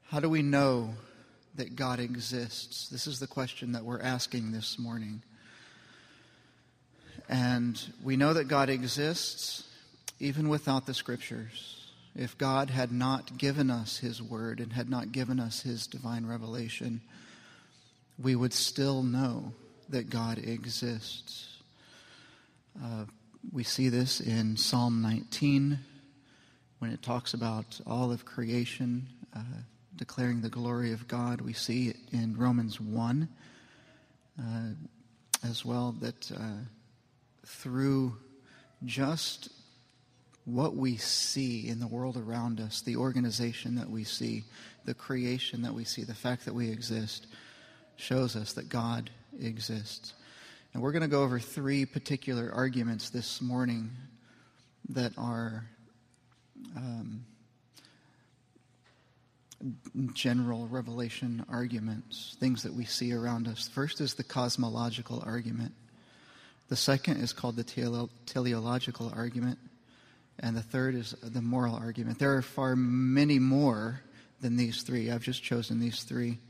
How do we know that God exists? This is the question that we're asking this morning. And we know that God exists even without the Scriptures. If God had not given us His Word and had not given us His divine revelation, we would still know that God exists. We see this in Psalm 19 when it talks about all of creation declaring the glory of God. We see it in Romans 1 as well, that through just what we see in the world around us, the organization that we see, the creation that we see, the fact that we exist, shows us that God exists. And we're going to go over three particular arguments this morning that are general revelation arguments, things that we see around us. First is the cosmological argument. The second is called the teleological argument. And the third is the moral argument. There are far many more than these three. I've just chosen these three.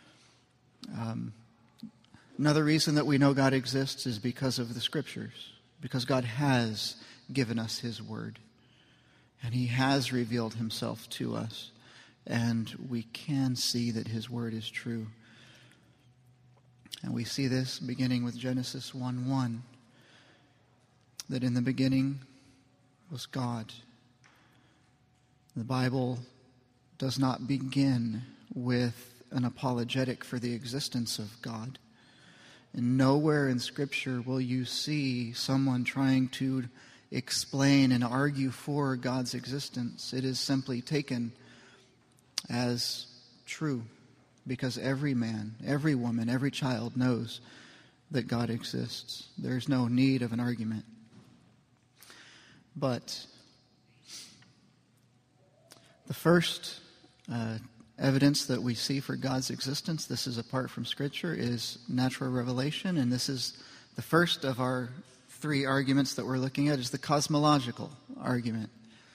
Another reason that we know God exists is because of the Scriptures. Because God has given us His Word. And He has revealed Himself to us. And we can see that His Word is true. And we see this beginning with Genesis 1:1. That in the beginning was God. The Bible does not begin with an apologetic for the existence of God. And nowhere in Scripture will you see someone trying to explain and argue for God's existence. It is simply taken as true, because every man, every woman, every child knows that God exists. There's no need of an argument. But the first evidence that we see for God's existence, this is apart from Scripture, is natural revelation. And this is the first of our three arguments that we're looking at, is the cosmological argument.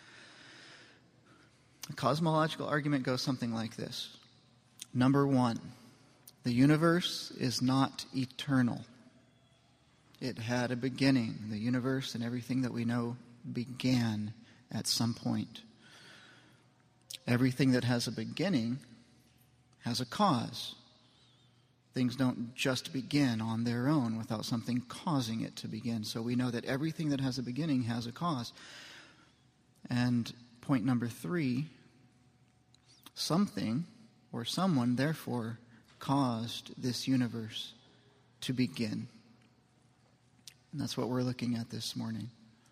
The cosmological argument goes something like this. Number one, the universe is not eternal. It had a beginning. The universe and everything that we know began at some point. Everything that has a beginning has a cause. Things don't just begin on their own without something causing it to begin. So we know that everything that has a beginning has a cause. And point number three, something or someone therefore caused this universe to begin. And that's what we're looking at this morning.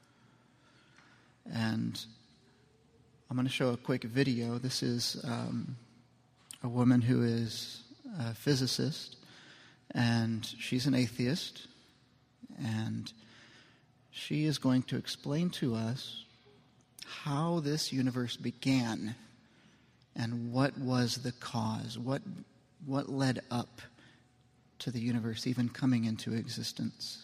And I'm going to show a quick video. This is a woman who is a physicist, and she's an atheist, and she is going to explain to us how this universe began and what was the cause, what led up to the universe even coming into existence.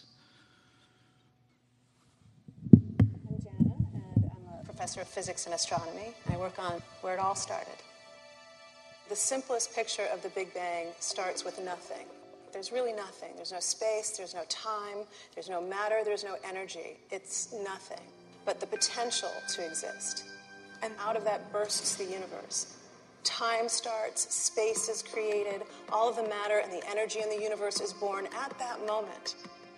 I'm Jana, and I'm a professor of physics and astronomy. I work on where it all started. The simplest picture of the Big Bang starts with nothing. There's really nothing. There's no space, there's no time, there's no matter, there's no energy. It's nothing but the potential to exist. And out of that bursts the universe. Time starts, space is created, all of the matter and the energy in the universe is born at that moment.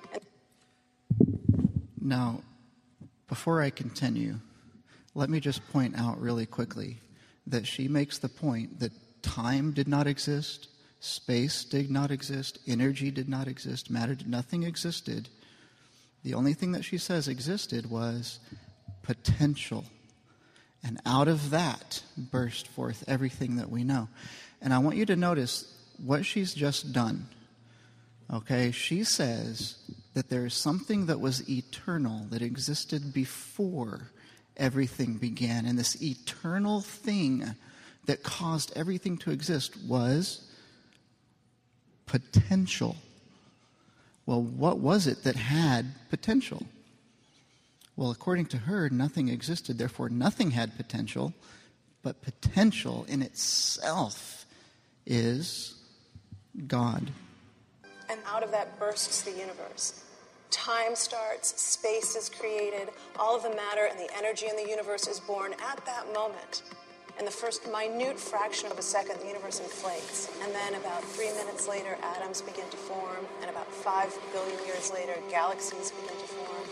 Now, before I continue, let me just point out really quickly that she makes the point that time did not exist, space did not exist, energy did not exist, nothing existed. The only thing that she says existed was potential. And out of that burst forth everything that we know. And I want you to notice what she's just done. Okay, she says that there is something that was eternal, that existed before everything began. And this eternal thing that caused everything to exist was potential. Well, what was it that had potential? Well, according to her, nothing existed, therefore nothing had potential. but potential in itself is God. And out of that bursts the universe. Time starts, space is created, all of the matter and the energy in the universe is born at that moment. In the first minute fraction of a second, the universe inflates. And then about 3 minutes later, atoms begin to form. And about 5 billion years later, galaxies begin to form.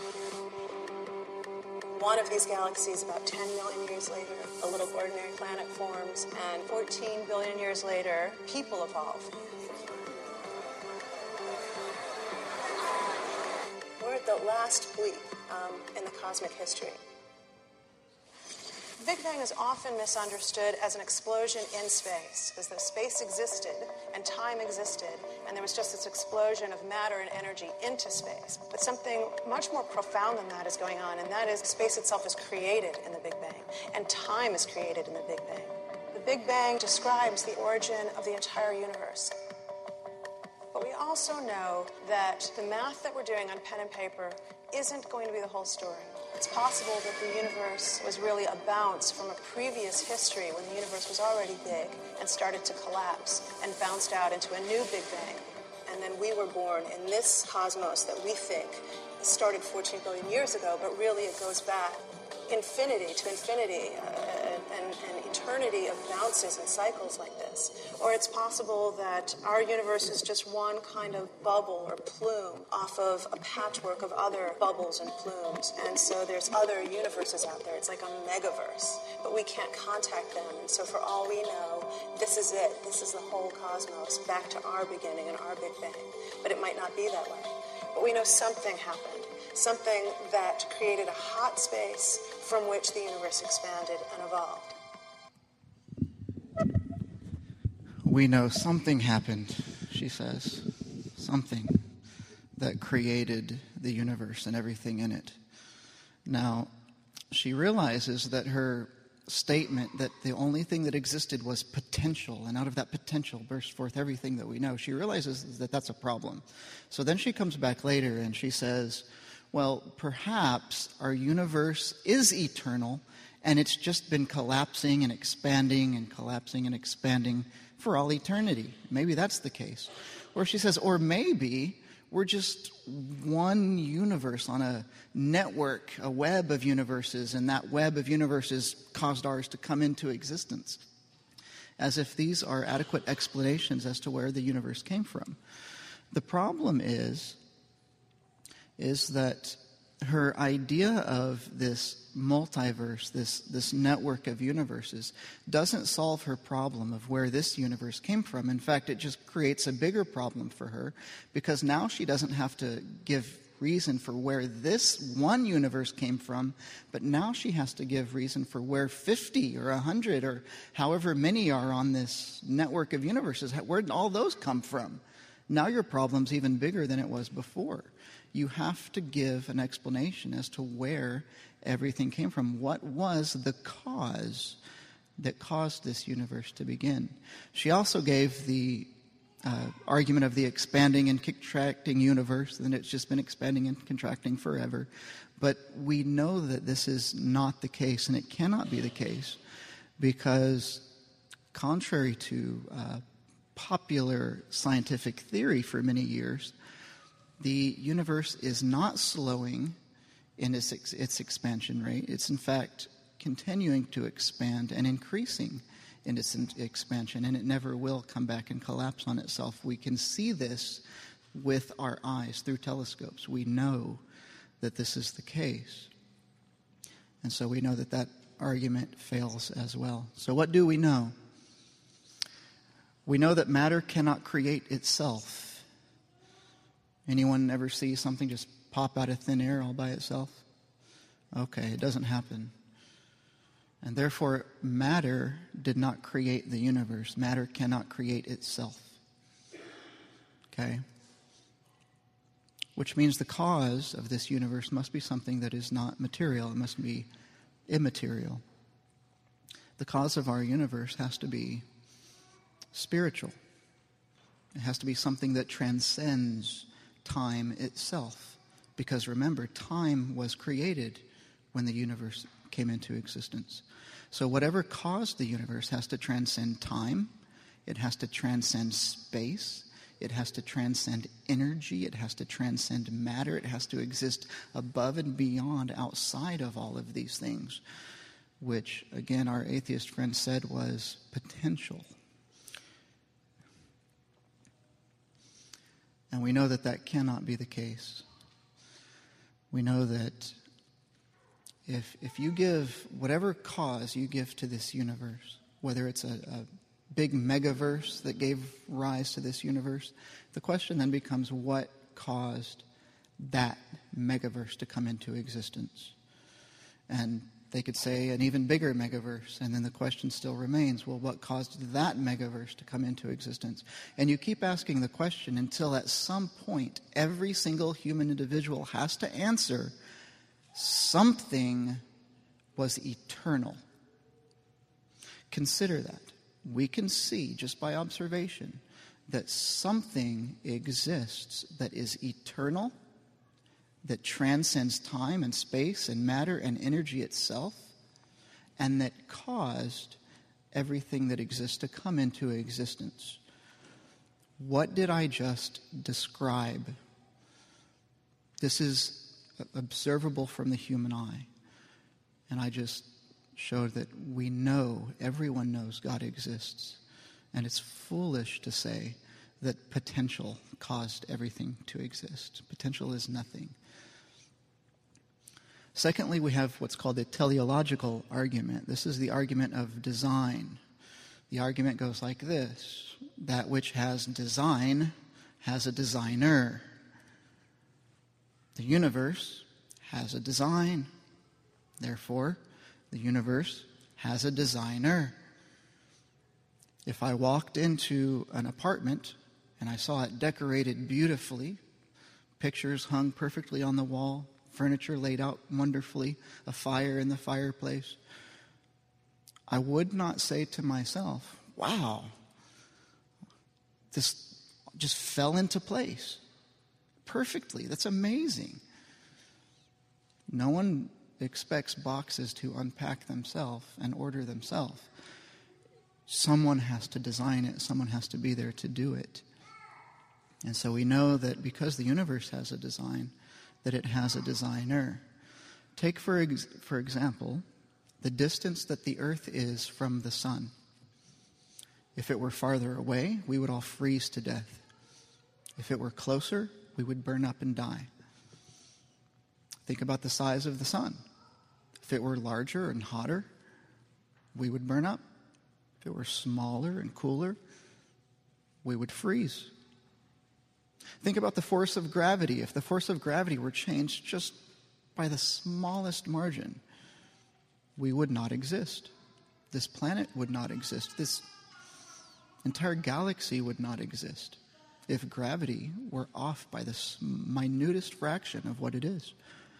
One of these galaxies, about 10 million years later, a little ordinary planet forms. And 14 billion years later, people evolve. We're at the last bleep in the cosmic history. The Big Bang is often misunderstood as an explosion in space, as though space existed and time existed, and there was just this explosion of matter and energy into space. But something much more profound than that is going on, and that is space itself is created in the Big Bang, and time is created in the Big Bang. The Big Bang describes the origin of the entire universe. But we also know that the math that we're doing on pen and paper isn't going to be the whole story. It's possible that the universe was really a bounce from a previous history when the universe was already big and started to collapse and bounced out into a new Big Bang. And then we were born in this cosmos that we think started 14 billion years ago, but really it goes back infinity to infinity, an eternity of bounces and cycles like this. Or it's possible that our universe is just one kind of bubble or plume off of a patchwork of other bubbles and plumes. And so there's other universes out there. It's like a megaverse, but we can't contact them. And so for all we know, this is it. This is the whole cosmos, back to our beginning and our Big Bang. But it might not be that way. But we know something happened, something that created a hot space from which the universe expanded and evolved. We know something happened, she says, something that created the universe and everything in it. Now, she realizes that her statement that the only thing that existed was potential, and out of that potential burst forth everything that we know, she realizes that that's a problem. So then she comes back later and she says, well, perhaps our universe is eternal, and it's just been collapsing and expanding and collapsing and expanding for all eternity. Maybe that's the case. Or she says, or maybe we're just one universe on a network, a web of universes, and that web of universes caused ours to come into existence. As if these are adequate explanations as to where the universe came from. The problem is that her idea of this multiverse, this network of universes, doesn't solve her problem of where this universe came from. In fact, it just creates a bigger problem for her, because now she doesn't have to give reason for where this one universe came from, but now she has to give reason for where 50 or 100 or however many are on this network of universes. Where did all those come from? Now your problem's even bigger than it was before. You have to give an explanation as to where everything came from. What was the cause that caused this universe to begin? She also gave the argument of the expanding and contracting universe, and it's just been expanding and contracting forever. But we know that this is not the case, and it cannot be the case, because contrary to popular scientific theory for many years, the universe is not slowing in its expansion rate. It's in fact continuing to expand and increasing in its expansion, and it never will come back and collapse on itself. We can see this with our eyes through telescopes. We know that this is the case. And so we know that that argument fails as well. So what do we know? We know that matter cannot create itself. Anyone ever see something just pop out of thin air all by itself? Okay, it doesn't happen. And therefore, matter did not create the universe. Matter cannot create itself. Okay? Which means the cause of this universe must be something that is not material. It must be immaterial. The cause of our universe has to be spiritual. It has to be something that transcends time itself. Because remember, time was created when the universe came into existence. So whatever caused the universe has to transcend time, it has to transcend space, it has to transcend energy, it has to transcend matter, it has to exist above and beyond, outside of all of these things, which, again, our atheist friend said was potential. And we know that that cannot be the case. We know that if you give whatever cause you give to this universe, whether it's a big megaverse that gave rise to this universe, the question then becomes, what caused that megaverse to come into existence? And they could say an even bigger megaverse, and then the question still remains, well, what caused that megaverse to come into existence? And you keep asking the question until at some point every single human individual has to answer, something was eternal. Consider that. We can see, just by observation, that something exists that is eternal, that transcends time and space and matter and energy itself, and that caused everything that exists to come into existence. What did I just describe? This is observable from the human eye. And I just showed that we know, everyone knows God exists. And it's foolish to say that potential caused everything to exist. Potential is nothing. Secondly, we have what's called the teleological argument. This is the argument of design. The argument goes like this: that which has design has a designer. The universe has a design. Therefore, the universe has a designer. If I walked into an apartment and I saw it decorated beautifully, pictures hung perfectly on the wall, furniture laid out wonderfully, a fire in the fireplace, I would not say to myself, wow, this just fell into place perfectly. That's amazing. No one expects boxes to unpack themselves and order themselves. Someone has to design it. Someone has to be there to do it. And so we know that because the universe has a design, that it has a designer. Take, for example, the distance that the earth is from the sun. If it were farther away, we would all freeze to death. If it were closer, we would burn up and die. Think about the size of the sun. If it were larger and hotter, we would burn up. If it were smaller and cooler, we would freeze. Think about the force of gravity. If the force of gravity were changed just by the smallest margin, we would not exist. This planet would not exist. This entire galaxy would not exist if gravity were off by the minutest fraction of what it is.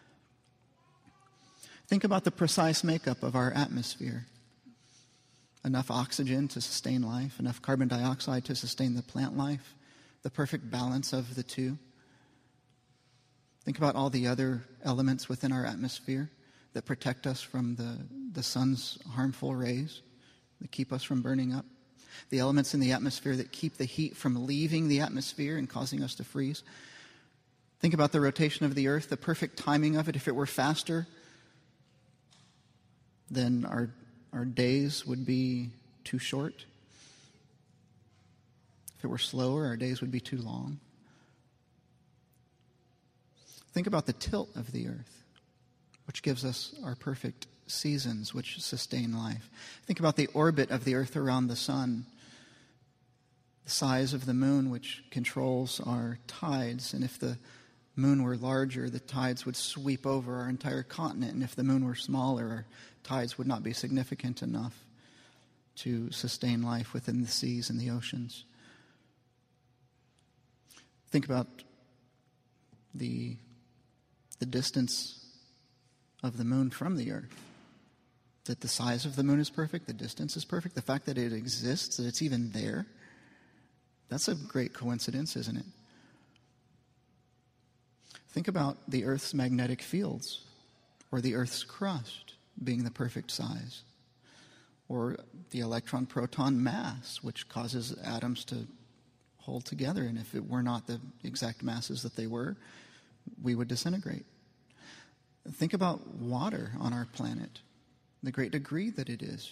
Think about the precise makeup of our atmosphere. Enough oxygen to sustain life, enough carbon dioxide to sustain the plant life, the perfect balance of the two. Think about all the other elements within our atmosphere that protect us from the sun's harmful rays, that keep us from burning up. The elements in the atmosphere that keep the heat from leaving the atmosphere and causing us to freeze. Think about the rotation of the earth, the perfect timing of it. If it were faster, then our days would be too short. If it were slower, our days would be too long. Think about the tilt of the earth, which gives us our perfect seasons, which sustain life. Think about the orbit of the earth around the sun, the size of the moon, which controls our tides. And if the moon were larger, the tides would sweep over our entire continent. And if the moon were smaller, our tides would not be significant enough to sustain life within the seas and the oceans. Think about the distance of the moon from the earth. That the size of the moon is perfect, the distance is perfect, the fact that it exists, that it's even there. That's a great coincidence, isn't it? Think about the earth's magnetic fields, or the earth's crust being the perfect size. or the electron-proton mass, which causes atoms to hold together. And if it were not the exact masses that they were, we would disintegrate. Think about water on our planet, the great degree that it is.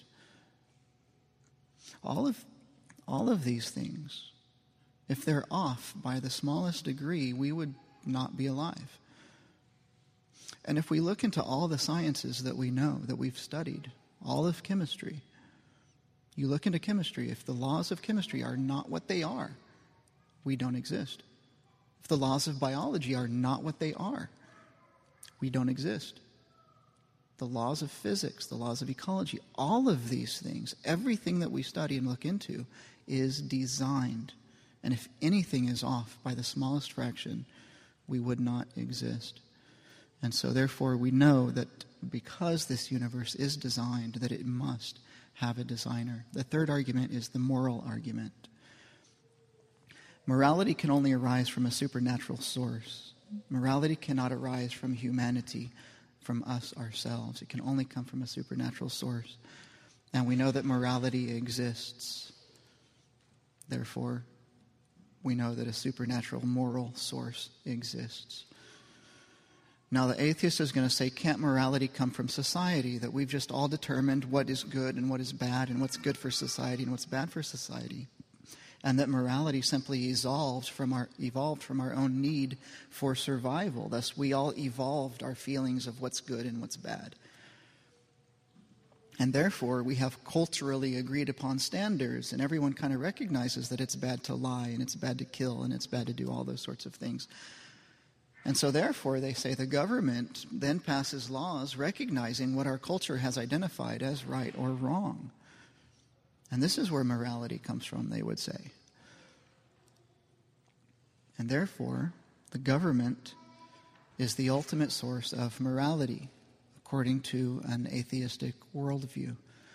All of these things, if they're off by the smallest degree, we would not be alive. And if we look into all the sciences that we know, that we've studied, all of chemistry, you look into chemistry, if the laws of chemistry are not what they are, we don't exist. If the laws of biology are not what they are, we don't exist. The laws of physics, the laws of ecology, all of these things, everything that we study and look into is designed. And if anything is off by the smallest fraction, we would not exist. And so therefore we know that because this universe is designed, that it must have a designer. The third argument is the moral argument. Morality can only arise from a supernatural source. Morality cannot arise from humanity, from us ourselves. It can only come from a supernatural source. And we know that morality exists. Therefore, we know that a supernatural moral source exists. Now, the atheist is going to say, can't morality come from society? That we've just all determined what is good and what is bad, and what's good for society and what's bad for society. And that morality simply evolved from our own need for survival. Thus, we all evolved our feelings of what's good and what's bad. And therefore, we have culturally agreed upon standards, and everyone kind of recognizes that it's bad to lie, and it's bad to kill, and it's bad to do all those sorts of things. And so therefore, they say the government then passes laws recognizing what our culture has identified as right or wrong. And this is where morality comes from, they would say. And therefore, the government is the ultimate source of morality, according to an atheistic worldview.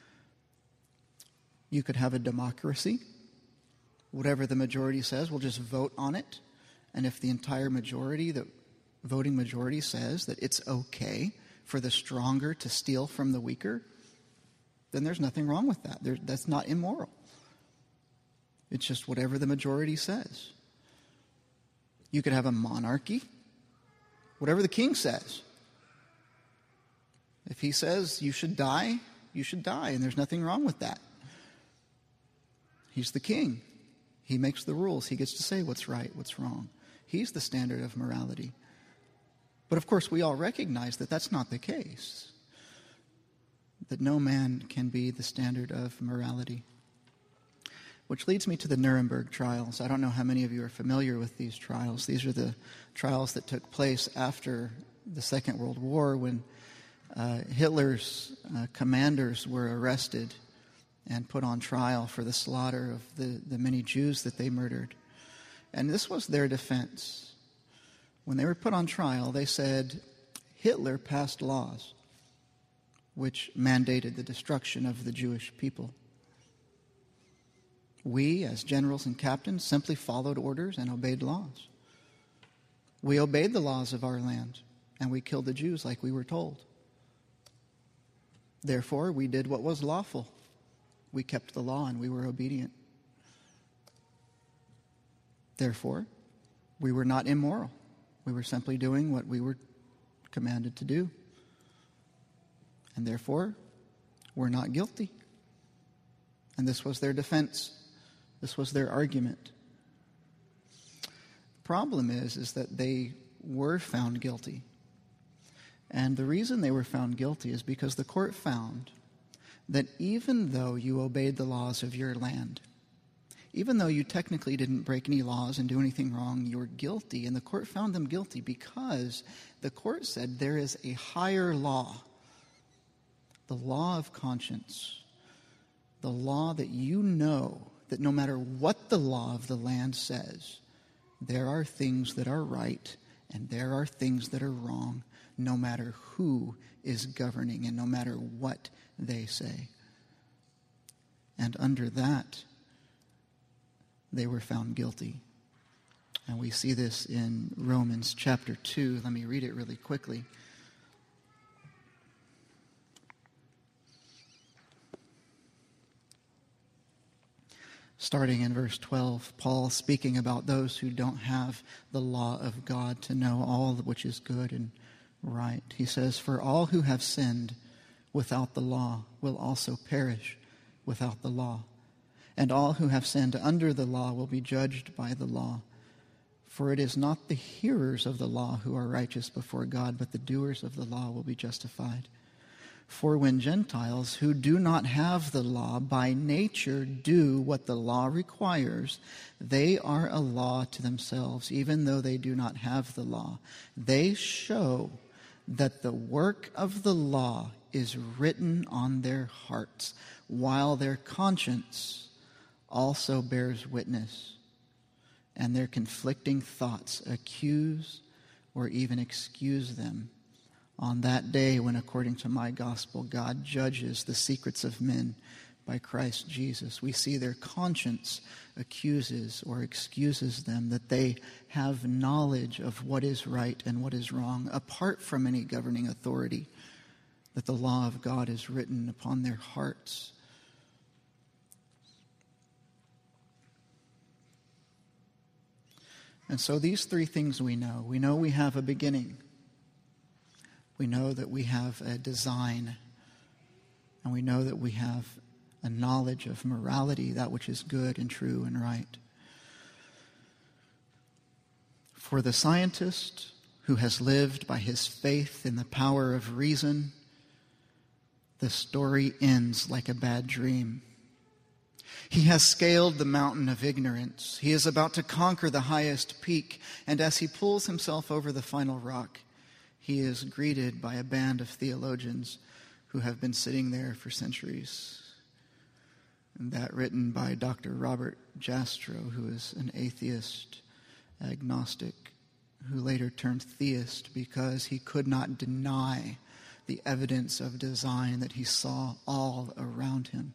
You could have a democracy. Whatever the majority says, we'll just vote on it. And if the entire majority, the voting majority, says that it's okay for the stronger to steal from the weaker, then there's nothing wrong with that. That's not immoral. It's just whatever the majority says. You could have a monarchy. Whatever the king says. If he says you should die, and there's nothing wrong with that. He's the king. He makes the rules. He gets to say what's right, what's wrong. He's the standard of morality. But of course, we all recognize that that's not the case. That no man can be the standard of morality. Which leads me to the Nuremberg trials. I don't know how many of you are familiar with these trials. These are the trials that took place after the Second World War when Hitler's commanders were arrested and put on trial for the slaughter of the many Jews that they murdered. And this was their defense. When they were put on trial, they said Hitler passed laws which mandated the destruction of the Jewish people. We, as generals and captains, simply followed orders and obeyed laws. We obeyed the laws of our land, and we killed the Jews like we were told. Therefore, we did what was lawful. We kept the law and we were obedient. Therefore, we were not immoral. We were simply doing what we were commanded to do. And therefore, we're not guilty. And this was their defense. This was their argument. The problem is that they were found guilty. And the reason they were found guilty is because the court found that even though you obeyed the laws of your land, even though you technically didn't break any laws and do anything wrong, you were guilty. And the court found them guilty because the court said there is a higher law, the law of conscience, the law that you know that no matter what the law of the land says, there are things that are right and there are things that are wrong, no matter who is governing and no matter what they say. And under that, they were found guilty. And we see this in Romans chapter 2. Let me read it really quickly. Starting in verse 12, Paul speaking about those who don't have the law of God to know all which is good and right. He says, "For all who have sinned without the law will also perish without the law. And all who have sinned under the law will be judged by the law. For it is not the hearers of the law who are righteous before God, but the doers of the law will be justified. For when Gentiles who do not have the law by nature do what the law requires, they are a law to themselves, even though they do not have the law. They show that the work of the law is written on their hearts, while their conscience also bears witness, and their conflicting thoughts accuse or even excuse them. On that day when, according to my gospel, God judges the secrets of men by Christ Jesus, we see their conscience accuses or excuses them, that they have knowledge of what is right and what is wrong, apart from any governing authority, that the law of God is written upon their hearts. And so these three things we know. We know we have a beginning. We know that we have a design, and we know that we have a knowledge of morality, that which is good and true and right. For the scientist who has lived by his faith in the power of reason, the story ends like a bad dream. He has scaled the mountain of ignorance. He is about to conquer the highest peak, and as he pulls himself over the final rock, he is greeted by a band of theologians who have been sitting there for centuries. And that written by Dr. Robert Jastrow, who is an atheist, agnostic, who later turned theist because he could not deny the evidence of design that he saw all around him.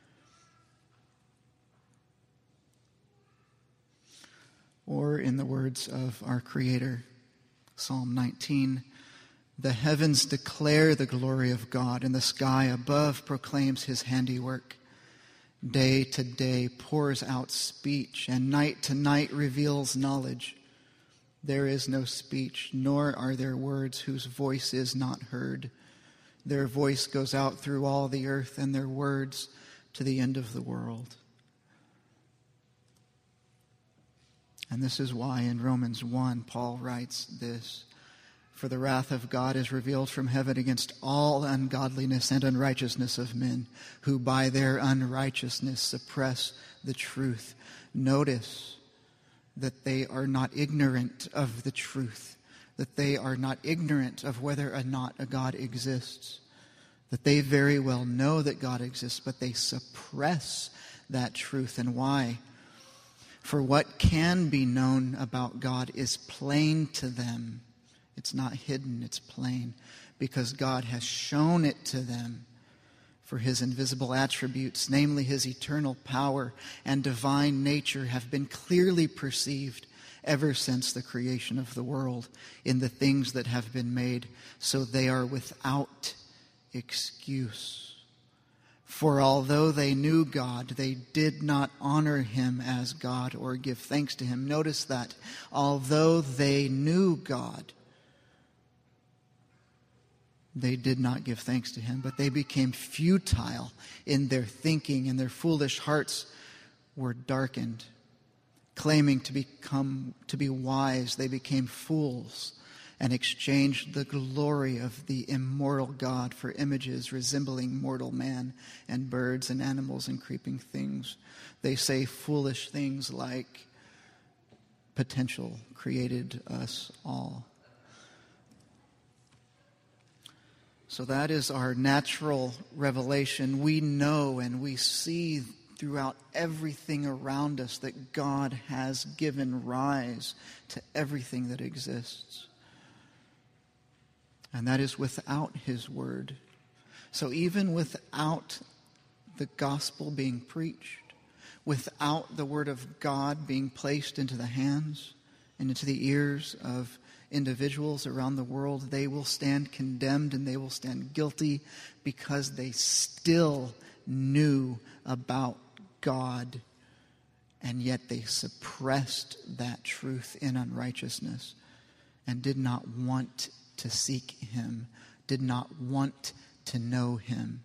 Or in the words of our Creator, Psalm 19, "The heavens declare the glory of God, and the sky above proclaims his handiwork. Day to day pours out speech, and night to night reveals knowledge. There is no speech, nor are there words whose voice is not heard. Their voice goes out through all the earth, and their words to the end of the world." And this is why in Romans 1, Paul writes this, "For the wrath of God is revealed from heaven against all ungodliness and unrighteousness of men, who by their unrighteousness suppress the truth." Notice that they are not ignorant of the truth, that they are not ignorant of whether or not a God exists, that they very well know that God exists, but they suppress that truth. And why? For what can be known about God is plain to them. It's not hidden, it's plain, because God has shown it to them. For his invisible attributes, namely his eternal power and divine nature, have been clearly perceived ever since the creation of the world in the things that have been made, so they are without excuse. For although they knew God, they did not honor him as God or give thanks to him. Notice that. Although they knew God, they did not give thanks to him, but they became futile in their thinking, and their foolish hearts were darkened. Claiming to be wise, they became fools and exchanged the glory of the immortal God for images resembling mortal man and birds and animals and creeping things. They say foolish things like, "Potential created us all." So that is our natural revelation. We know and we see throughout everything around us that God has given rise to everything that exists. And that is without his word. So even without the gospel being preached, without the word of God being placed into the hands and into the ears of individuals around the world, they will stand condemned and they will stand guilty because they still knew about God and yet they suppressed that truth in unrighteousness and did not want to seek him, did not want to know him.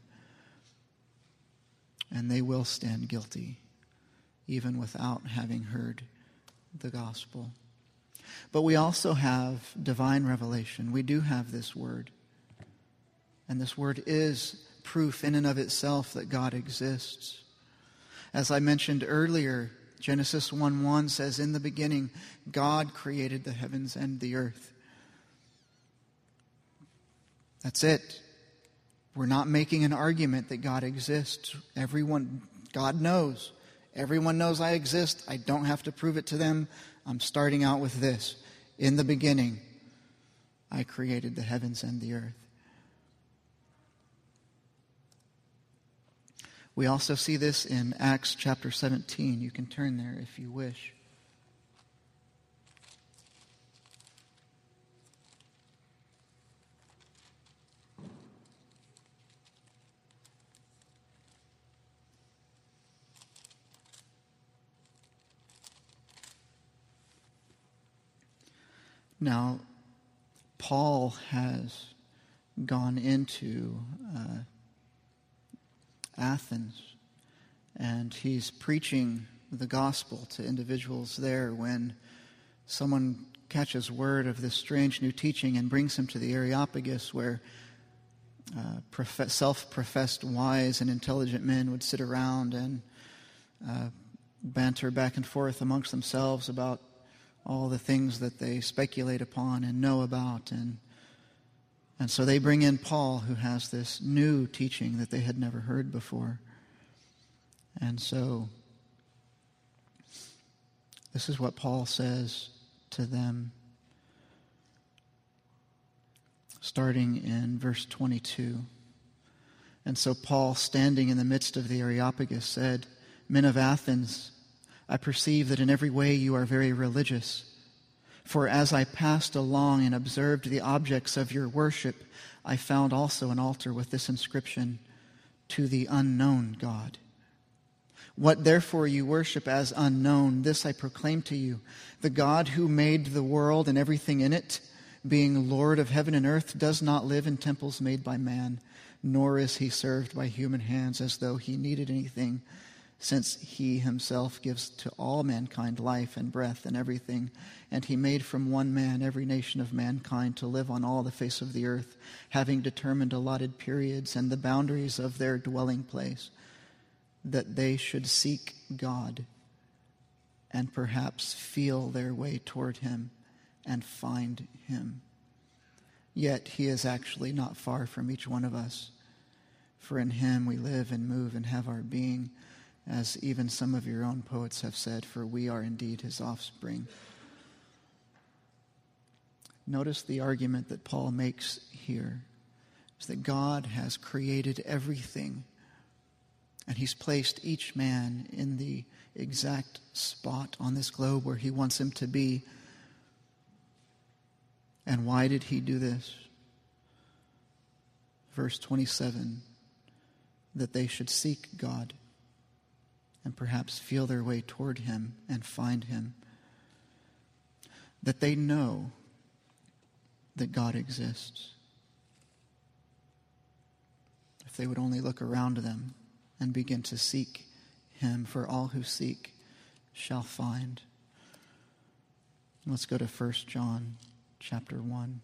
And they will stand guilty, even without having heard the gospel. But we also have divine revelation. We do have this word. And this word is proof in and of itself that God exists. As I mentioned earlier, Genesis 1:1 says, "In the beginning, God created the heavens and the earth." That's it. We're not making an argument that God exists. God knows. Everyone knows I exist. I don't have to prove it to them. I'm starting out with this. In the beginning, I created the heavens and the earth. We also see this in Acts chapter 17. You can turn there if you wish. Now, Paul has gone into Athens, and he's preaching the gospel to individuals there when someone catches word of this strange new teaching and brings him to the Areopagus, where self-professed wise and intelligent men would sit around and banter back and forth amongst themselves about all the things that they speculate upon and know about. And so they bring in Paul, who has this new teaching that they had never heard before. And so this is what Paul says to them, starting in verse 22. "And so Paul, standing in the midst of the Areopagus, said, 'Men of Athens, I perceive that in every way you are very religious. For as I passed along and observed the objects of your worship, I found also an altar with this inscription, To the unknown God. What therefore you worship as unknown, this I proclaim to you. The God who made the world and everything in it, being Lord of heaven and earth, does not live in temples made by man, nor is he served by human hands as though he needed anything, since he himself gives to all mankind life and breath and everything. And he made from one man every nation of mankind to live on all the face of the earth, having determined allotted periods and the boundaries of their dwelling place, that they should seek God and perhaps feel their way toward him and find him. Yet he is actually not far from each one of us, for in him we live and move and have our being, as even some of your own poets have said, for we are indeed his offspring." Notice the argument that Paul makes here is that God has created everything, and he's placed each man in the exact spot on this globe where he wants him to be. And why did he do this? Verse 27, that they should seek God and perhaps feel their way toward him and find him. That they know that God exists. If they would only look around them and begin to seek him, for all who seek shall find. Let's go to 1 John chapter 1.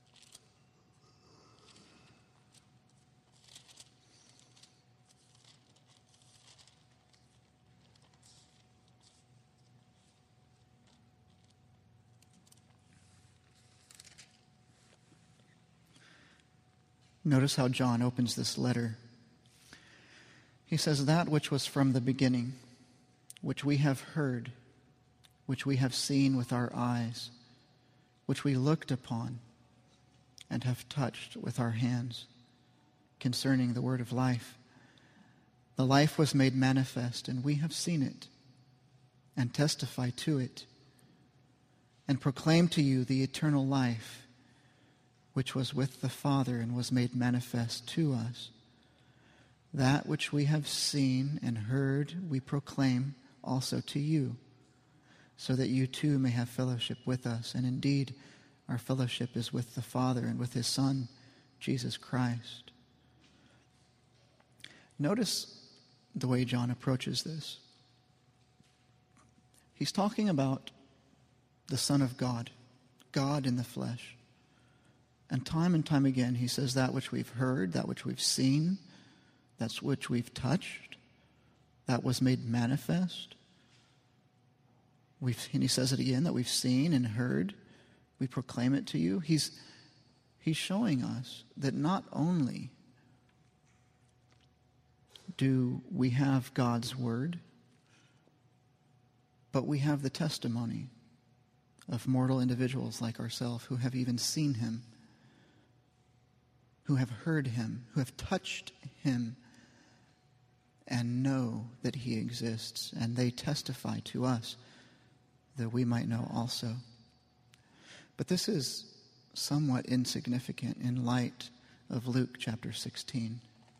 Notice how John opens this letter. He says, "That which was from the beginning, which we have heard, which we have seen with our eyes, which we looked upon and have touched with our hands, concerning the word of life. The life was made manifest, and we have seen it, and testify to it, and proclaim to you the eternal life, which was with the Father and was made manifest to us. That which we have seen and heard we proclaim, also to you, so that you too may have fellowship with us. And indeed, our fellowship is with the Father and with his Son, Jesus Christ. Notice the way John approaches this. He's talking about the Son of God, God in the flesh. And time again, he says that which we've heard, that which we've seen, that which we've touched, that was made manifest. And he says it again, that we've seen and heard, we proclaim it to you. He's showing us that not only do we have God's word, but we have the testimony of mortal individuals like ourselves who have even seen him, who have heard him, who have touched him, and know that he exists, and they testify to us that we might know also. But this is somewhat insignificant in light of Luke chapter 16.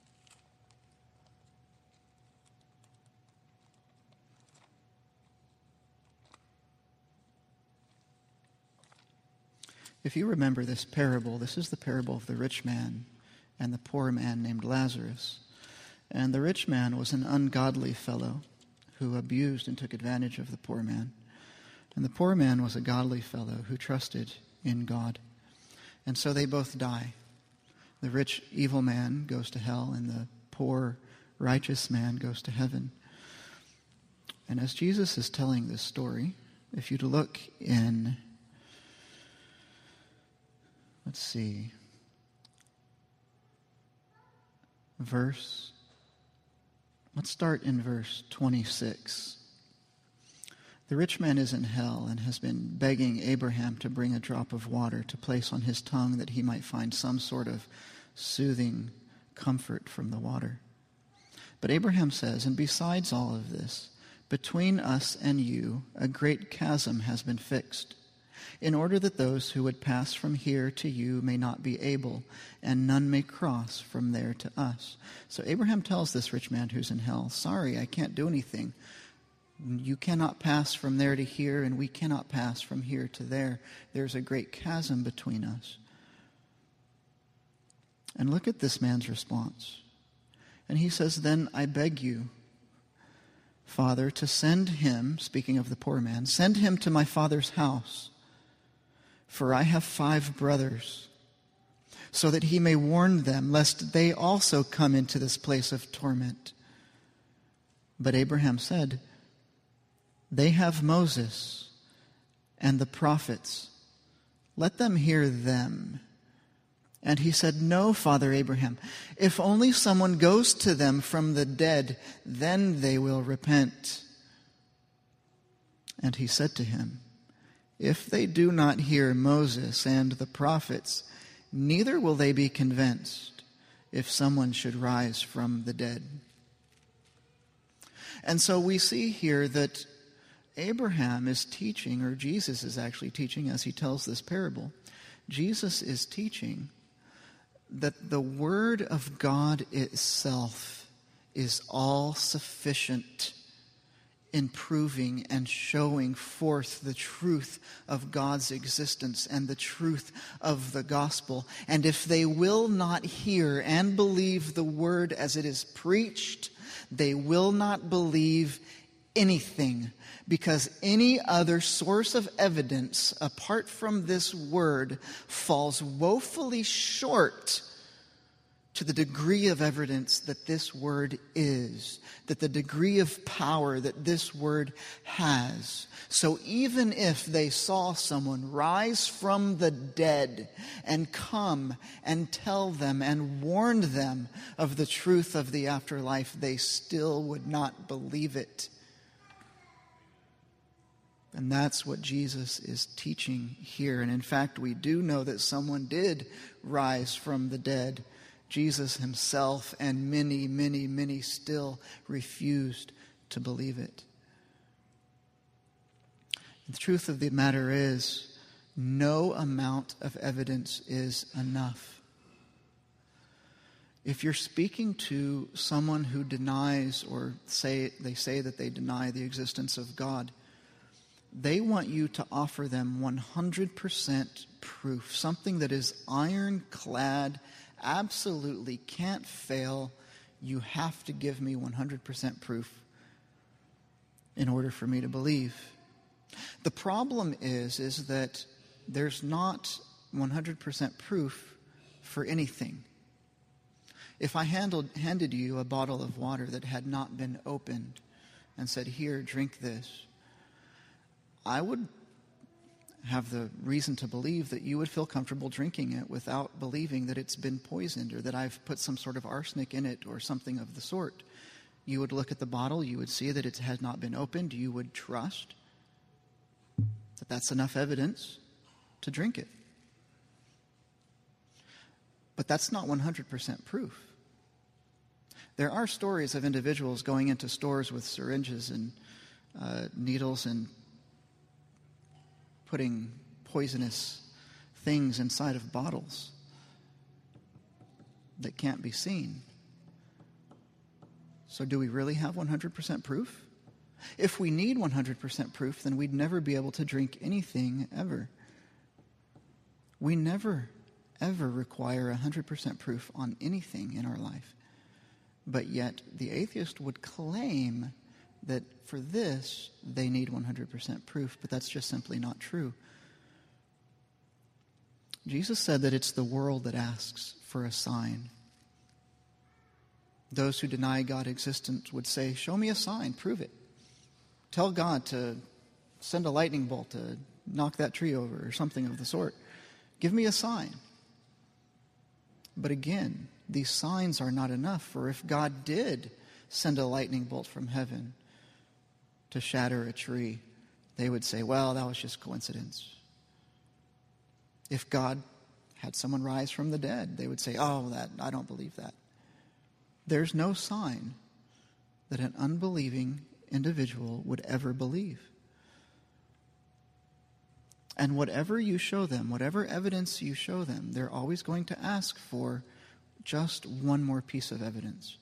If you remember this parable, this is the parable of the rich man and the poor man named Lazarus. And the rich man was an ungodly fellow who abused and took advantage of the poor man. And the poor man was a godly fellow who trusted in God. And so they both die. The rich, evil man goes to hell, and the poor, righteous man goes to heaven. And as Jesus is telling this story, if you'd look in, let's start in verse 26. The rich man is in hell and has been begging Abraham to bring a drop of water to place on his tongue that he might find some sort of soothing comfort from the water. But Abraham says, and besides all of this, between us and you a great chasm has been fixed, in order that those who would pass from here to you may not be able, and none may cross from there to us. So Abraham tells this rich man who's in hell, sorry, I can't do anything. You cannot pass from there to here, and we cannot pass from here to there. There's a great chasm between us. And look at this man's response. And he says, then I beg you, Father, to send him, speaking of the poor man, send him to my father's house. For I have 5 brothers, so that he may warn them, lest they also come into this place of torment. But Abraham said, they have Moses and the prophets. Let them hear them. And he said, no, Father Abraham, if only someone goes to them from the dead, then they will repent. And he said to him, if they do not hear Moses and the prophets, neither will they be convinced if someone should rise from the dead. And so we see here that Abraham is teaching, or Jesus is actually teaching as he tells this parable. Jesus is teaching that the Word of God itself is all sufficient in proving and showing forth the truth of God's existence and the truth of the gospel. And if they will not hear and believe the word as it is preached, they will not believe anything, because any other source of evidence apart from this word falls woefully short to the degree of evidence that this word is, that the degree of power that this word has. So even if they saw someone rise from the dead and come and tell them and warn them of the truth of the afterlife, they still would not believe it. And that's what Jesus is teaching here. And in fact, we do know that someone did rise from the dead. Jesus himself, and many, many, many still refused to believe it. The truth of the matter is, no amount of evidence is enough. If you're speaking to someone who denies or say that they deny the existence of God, they want you to offer them 100% proof, something that is ironclad, absolutely can't fail. You have to give me 100% proof in order for me to believe. The problem is that there's not 100% proof for anything. If I handed you a bottle of water that had not been opened and said, "Here, drink this," I would have the reason to believe that you would feel comfortable drinking it without believing that it's been poisoned or that I've put some sort of arsenic in it or something of the sort. You would look at the bottle, you would see that it has not been opened, you would trust that that's enough evidence to drink it. But that's not 100% proof. There are stories of individuals going into stores with syringes and needles and putting poisonous things inside of bottles that can't be seen. So do we really have 100% proof? If we need 100% proof, then we'd never be able to drink anything ever. We never, ever require 100% proof on anything in our life. But yet the atheist would claim that for this, they need 100% proof, but that's just simply not true. Jesus said that it's the world that asks for a sign. Those who deny God's existence would say, "Show me a sign, prove it. Tell God to send a lightning bolt to knock that tree over," or something of the sort. Give me a sign. But again, these signs are not enough, for if God did send a lightning bolt from heaven to shatter a tree, they would say, "Well, that was just coincidence." If God had someone rise from the dead, they would say, "Oh, I don't believe that." There's no sign that an unbelieving individual would ever believe. And whatever you show them, whatever evidence you show them, they're always going to ask for just one more piece of evidence.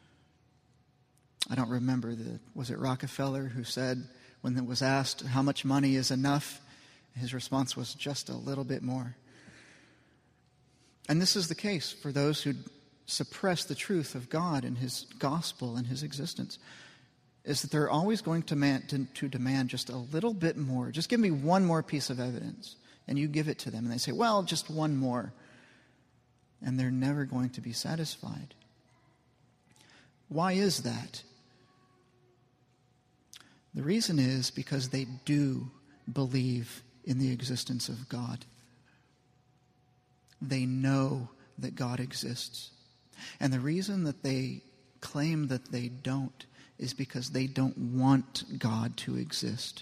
I don't remember, was it Rockefeller who said, when it was asked how much money is enough, his response was just a little bit more. And this is the case for those who suppress the truth of God and His gospel and His existence, is that they're always going to demand just a little bit more. Just give me one more piece of evidence. And you give it to them. And they say, "Well, just one more." And they're never going to be satisfied. Why is that? The reason is because they do believe in the existence of God. They know that God exists. And the reason that they claim that they don't is because they don't want God to exist.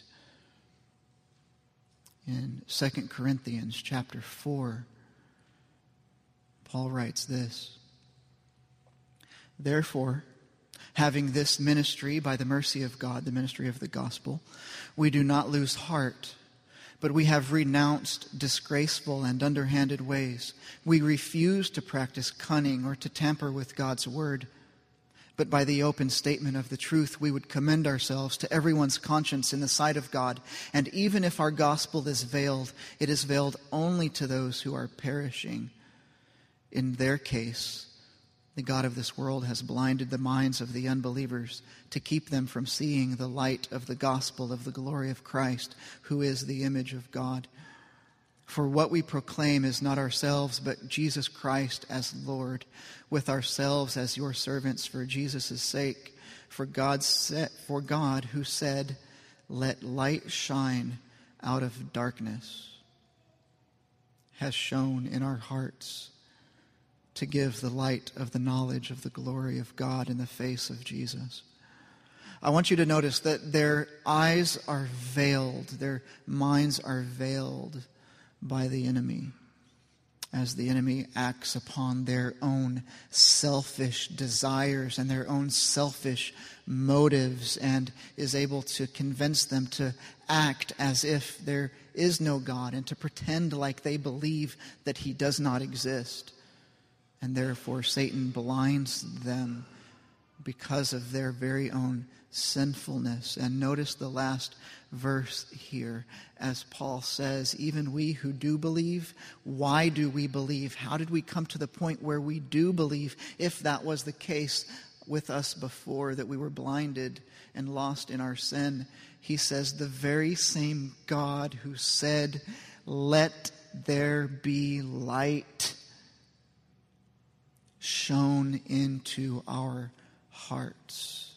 In 2 Corinthians chapter 4, Paul writes this: "Therefore, having this ministry by the mercy of God," the ministry of the gospel, "we do not lose heart, but we have renounced disgraceful and underhanded ways. We refuse to practice cunning or to tamper with God's word. But by the open statement of the truth, we would commend ourselves to everyone's conscience in the sight of God. And even if our gospel is veiled, it is veiled only to those who are perishing. In their case, the God of this world has blinded the minds of the unbelievers to keep them from seeing the light of the gospel of the glory of Christ, who is the image of God. For what we proclaim is not ourselves, but Jesus Christ as Lord, with ourselves as your servants for Jesus' sake. For God who said, 'Let light shine out of darkness,' has shone in our hearts to give the light of the knowledge of the glory of God in the face of Jesus." I want you to notice that their eyes are veiled, their minds are veiled by the enemy, as the enemy acts upon their own selfish desires and their own selfish motives and is able to convince them to act as if there is no God and to pretend like they believe that He does not exist. And therefore, Satan blinds them because of their very own sinfulness. And notice the last verse here, as Paul says, even we who do believe, why do we believe? How did we come to the point where we do believe, if that was the case with us before, that we were blinded and lost in our sin? He says, the very same God who said, "Let there be light," shone into our hearts.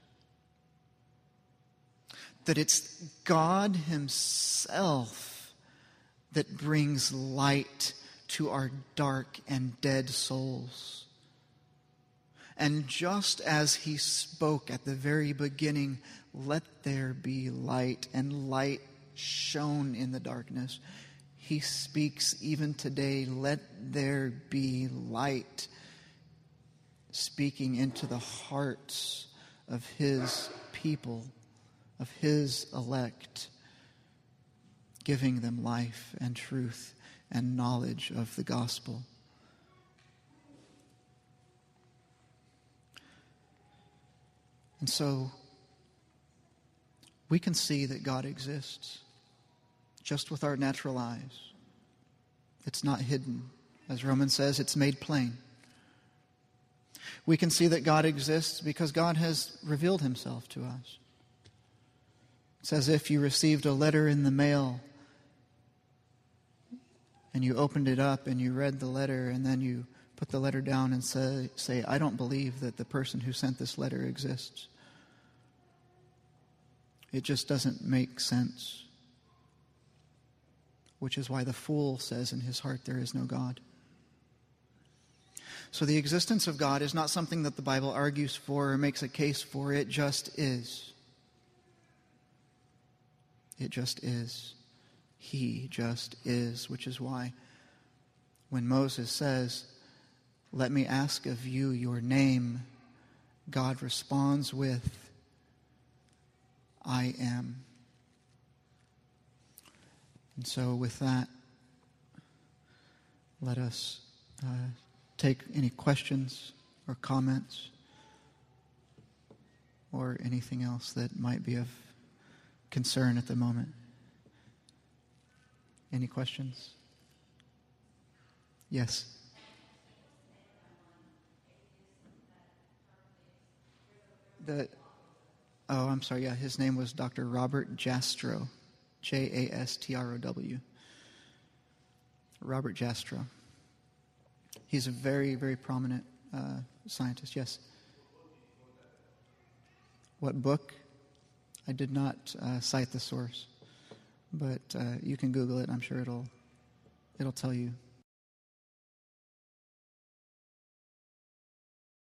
That it's God Himself that brings light to our dark and dead souls. And just as He spoke at the very beginning, "Let there be light," and light shone in the darkness, He speaks even today, "Let there be light," speaking into the hearts of His people, of His elect, giving them life and truth and knowledge of the gospel. And so, we can see that God exists just with our natural eyes. It's not hidden. As Romans says, it's made plain. We can see that God exists because God has revealed Himself to us. It's as if you received a letter in the mail and you opened it up and you read the letter, and then you put the letter down and say, "I don't believe that the person who sent this letter exists. It just doesn't make sense." Which is why the fool says in his heart, "There is no God." So the existence of God is not something that the Bible argues for or makes a case for. It just is. It just is. He just is, which is why when Moses says, "Let me ask of you your name," God responds with, "I am." And so with that, let us take any questions or comments or anything else that might be of concern at the moment. Any questions? Yes. I'm sorry. Yeah, his name was Dr. Robert Jastrow, Jastrow. Robert Jastrow. He's a very, very prominent scientist. Yes. What book? I did not cite the source, but you can Google it. I'm sure it'll tell you